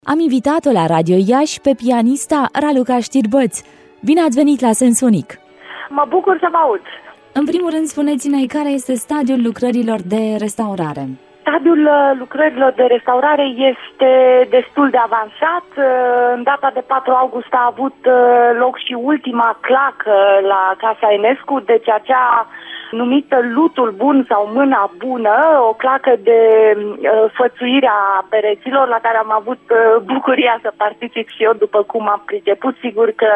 Am invitat-o la Radio Iași pe pianista Raluca Știrbăț. Bine ați venit la Sens Unic! Mă bucur să vă aud! În primul rând, spuneți-ne care este stadiul lucrărilor de restaurare. Stadiul lucrărilor de restaurare este destul de avansat. În data de 4 august a avut loc și ultima clacă la Casa Enescu, deci acea numită Lutul Bun sau Mâna Bună, o clacă de fățuire a pereților la care am avut bucuria să particip și eu, după cum am priceput. Sigur că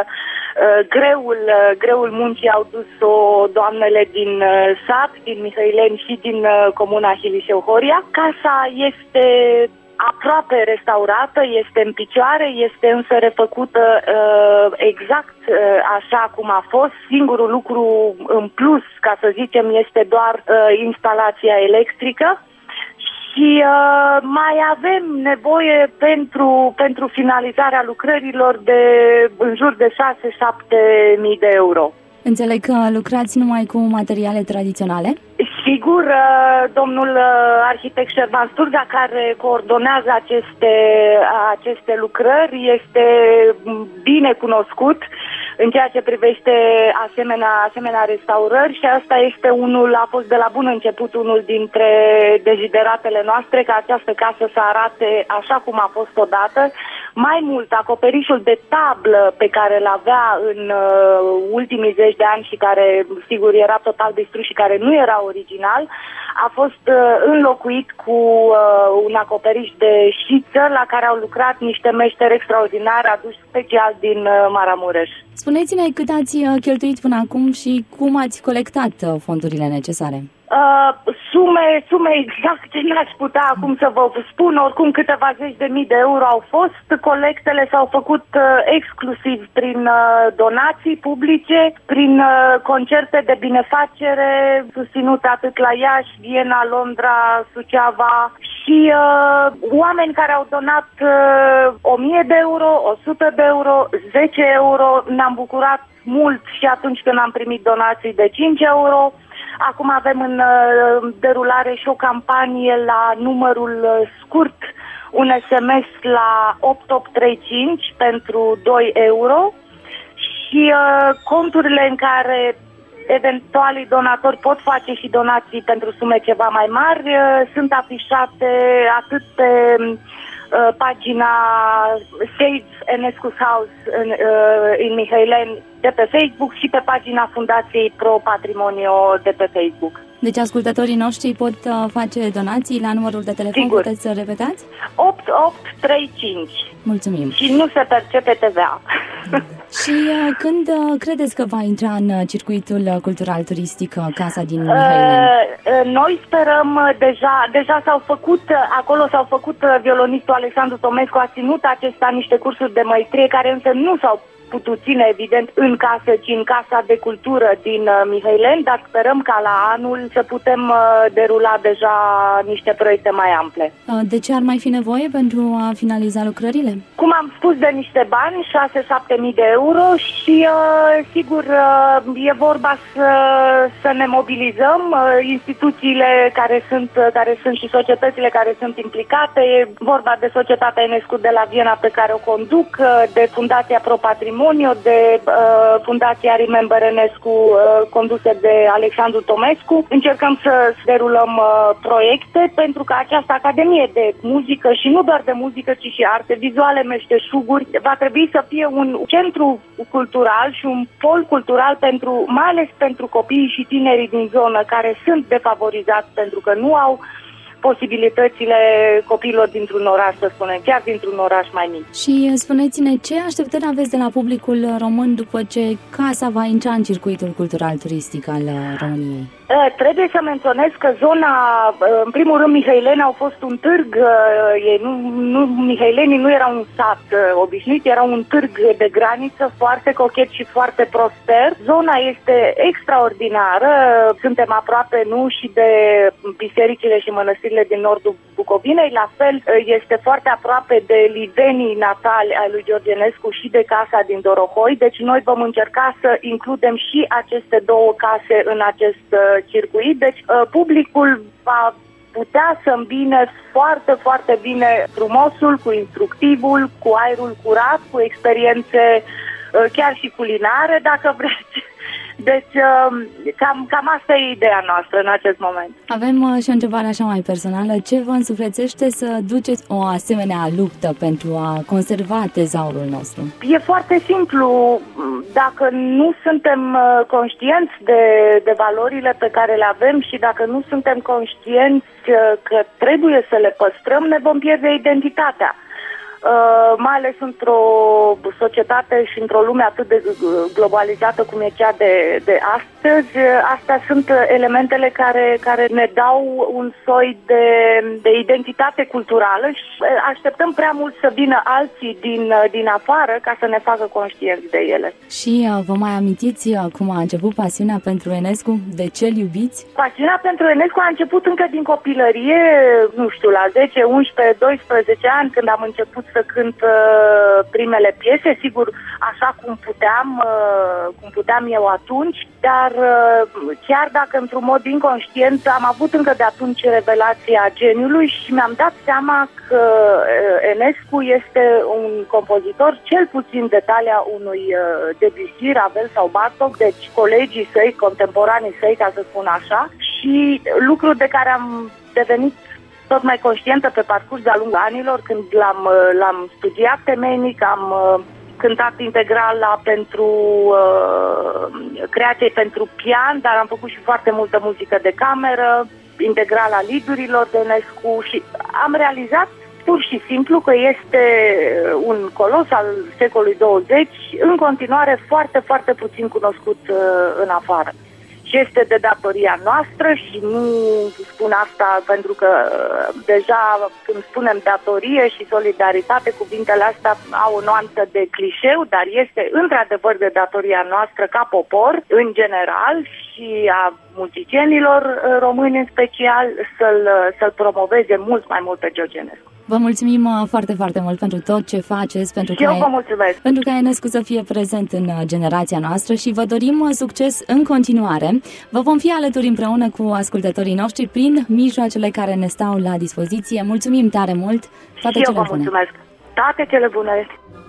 greul muncii au dus-o doamnele din sat, din Mihăileni și din comuna Hilișeu-Horia. Casa este aproape restaurată, este în picioare, este însă refăcută exact așa cum a fost. Singurul lucru în plus, ca să zicem, este doar instalația electrică. Și mai avem nevoie pentru finalizarea lucrărilor de în jur de 6-7 mii de euro. Înțeleg că lucrați numai cu materiale tradiționale? Sigur, domnul arhitect Șerban Sturga, care coordonează aceste lucrări, este bine cunoscut în ceea ce privește asemenea restaurări și asta a fost de la bun început unul dintre dezideratele noastre, ca această casă să arate așa cum a fost odată. Mai mult, acoperișul de tablă pe care îl avea în ultimii 10 de ani și care, sigur, era total distrus și care nu era original, a fost înlocuit cu un acoperiș de șiță la care au lucrat niște meșteri extraordinari aduși special din Maramureș. Spuneți-ne cât ați cheltuit până acum și cum ați colectat fondurile necesare. Sume exacte n-aș putea acum să vă spun, oricum câteva zeci de mii de euro au fost. Colectele s-au făcut exclusiv prin donații publice, prin concerte de binefacere susținute atât la Iași, Viena, Londra, Suceava și oameni care au donat 1000 de euro, 100 de euro, 10 euro. Ne-am bucurat mult și atunci când am primit donații de 5 euro. Acum avem în derulare și o campanie la numărul scurt, un SMS la 8835 pentru 2 euro și conturile în care eventualii donatori pot face și donații pentru sume ceva mai mari sunt afișate atât pe pagina Save Enescu's House în Mihăileni de pe Facebook și pe pagina Fundației Pro Patrimonio de pe Facebook. Deci ascultătorii noștri pot face donații la numărul de telefon. Sigur. Puteți să repetați? 8835. Mulțumim. Și nu se percepe TVA. Și când credeți că va intra în circuitul cultural-turistic Casa din Mihăileni? Noi sperăm, deja acolo s-au făcut violonistul Alexandru Tomescu a ținut acesta niște cursuri de măitrie care însă nu s-au putut ține, evident, în casă, ci în Casa de Cultură din Mihăileni, dar sperăm ca la anul să putem derula deja niște proiecte mai ample. De ce ar mai fi nevoie pentru a finaliza lucrările? Cum am spus, de niște bani, 6-7 mii de euro și, sigur, e vorba să ne mobilizăm instituțiile care sunt și societățile care sunt implicate. E vorba de Societatea Enescu de la Viena, pe care o conduc, de Fundația Pro Patrimonio, de Fundația Remember Enescu, condusă de Alexandru Tomescu. Încercăm să derulăm proiecte pentru că această Academie de Muzică și nu doar de muzică, ci și arte vizuale, meșteșuguri, va trebui să fie un centru cultural și un pol cultural mai ales pentru copiii și tinerii din zonă care sunt defavorizați pentru că nu au posibilitățile copiilor dintr-un oraș, să spunem, chiar dintr-un oraș mai mic. Și spuneți-ne, ce așteptări aveți de la publicul român după ce casa va intra în circuitul cultural-turistic al României? Trebuie să menționez că zona, în primul rând, Mihăileni au fost un târg, Mihăilenii nu era un sat obișnuit, era un târg de graniță foarte cochet și foarte prosper. Zona este extraordinară, suntem aproape și de bisericile și mănăstirile din nordul Bucovinei, la fel este foarte aproape de livenii natali ai lui George Enescu și de casa din Dorohoi, deci noi vom încerca să includem și aceste două case în acest circuit, deci publicul va putea să îmbine foarte, foarte bine frumosul cu instructivul, cu aerul curat, cu experiențe chiar și culinare, dacă vreți. Deci, cam asta e ideea noastră în acest moment. Avem și o întrebare așa mai personală. Ce vă însuflețește să duceți o asemenea luptă pentru a conserva tezaurul nostru? E foarte simplu. Dacă nu suntem conștienți de valorile pe care le avem și dacă nu suntem conștienți că trebuie să le păstrăm, ne vom pierde identitatea. Mai ales într-o societate și într-o lume atât de globalizată cum e cea de astăzi, astea sunt elementele care ne dau un soi de identitate culturală și așteptăm prea mult să vină alții din afară ca să ne facă conștienți de ele. Și vă mai amintiți cum a început pasiunea pentru Enescu? De ce îl iubiți? Pasiunea pentru Enescu a început încă din copilărie, nu știu, la 10, 11, 12 ani, când am început să cânt primele piese, sigur, așa cum puteam eu atunci, dar chiar dacă într-un mod inconștient am avut încă de atunci revelația geniului și mi-am dat seama că Enescu este un compozitor cel puțin de talia unui Debussy, Ravel sau Bartók, deci colegii săi, contemporanii săi, ca să spun așa, și lucru de care am devenit tot mai conștientă pe parcurs de-a lungul anilor, când l-am studiat temeinic, am cântat integral pentru creație pentru pian, dar am făcut și foarte multă muzică de cameră, integrala lidurilor de Enescu și am realizat pur și simplu că este un colos al secolului 20, în continuare foarte, foarte puțin cunoscut în afară. Și este de datoria noastră și nu spun asta pentru că deja când spunem datorie și solidaritate, cuvintele astea au o nuanță de clișeu, dar este într-adevăr de datoria noastră ca popor, în general, și a muzicienilor români în special, să-l promoveze mult mai mult pe George Enescu. Vă mulțumim foarte, foarte mult pentru tot ce faceți, pentru ca Enescu să fie prezent în generația noastră și vă dorim succes în continuare. Vă vom fi alături împreună cu ascultătorii noștri prin mijloacele care ne stau la dispoziție. Mulțumim tare mult! Toate cele bune! Mulțumesc! Toate cele bune!